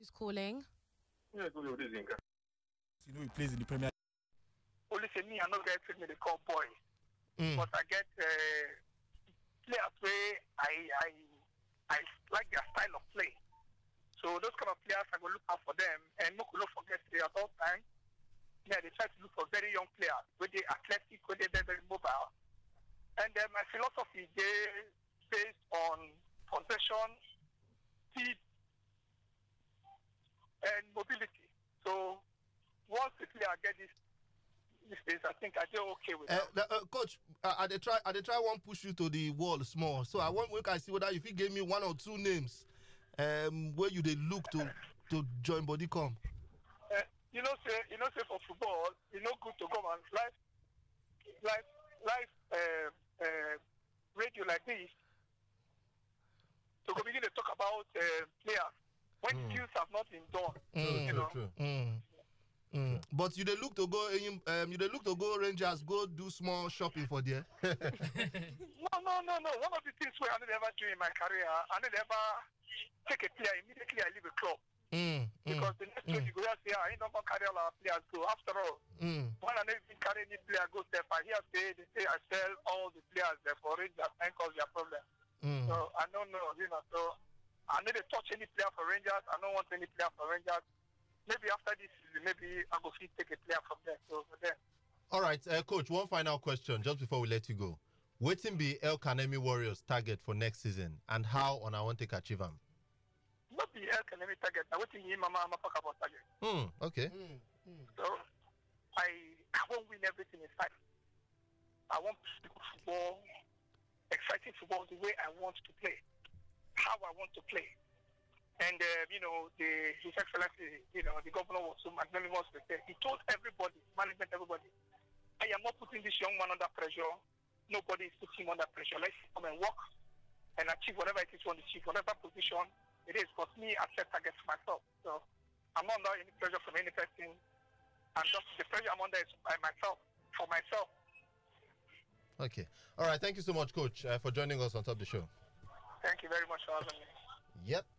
Who's calling? Yeah, good evening. You know he plays in the Premier League. Only say me, I not get treat me the call boy, but I get players where I like their style of play. So those kind of players, I go look out for them, and no could not forget at all time. Yeah, they try to look for very young players, where they athletic, where they very mobile. And my philosophy they based on possession, speed, and mobility. So once the player get this days, I think I do okay with that. Coach, I dey try one push you to the wall small. So I want make I see whether if you give me one or two names where you dey look to join body come. You know say for football, it's not good to go on live radio like this to go begin to talk about players when deals have not been done. True. But you dey look to go Rangers go do small shopping for there. No. One of the things where I never do in my career, I never take a player immediately I leave a club. Because the next week you go say, I ain't not gonna carry all our players go. After all, when I never been carry any player go step, I hear they say I sell all the players there for Rangers and cause their problem. So I don't know, so I never touch any player for Rangers. I don't want any player for Rangers. Maybe after this season, maybe I go take a player from there. So then. All right, Coach, one final question just before we let you go. Wetin be El Kanemi Warriors target for next season and how on I want to achieve them? Not the El Kanemi target. Now waiting me, Mama, I'm talk about target. Okay. So I won't win everything in sight. I want to play football, exciting football the way I want to play, how I want to play. And, His Excellency, the governor was so magnanimous with it. He told everybody, management, everybody, I am not putting this young man under pressure. Nobody is putting him under pressure. Let's come and work and achieve whatever it is you want to achieve, whatever position it is. But me, I set targets for myself. So I'm not under any pressure from any person. And just the pressure I'm under is by myself, for myself. Okay. All right. Thank you so much, Coach, for joining us on Top of the Show. Thank you very much for having me. Yep.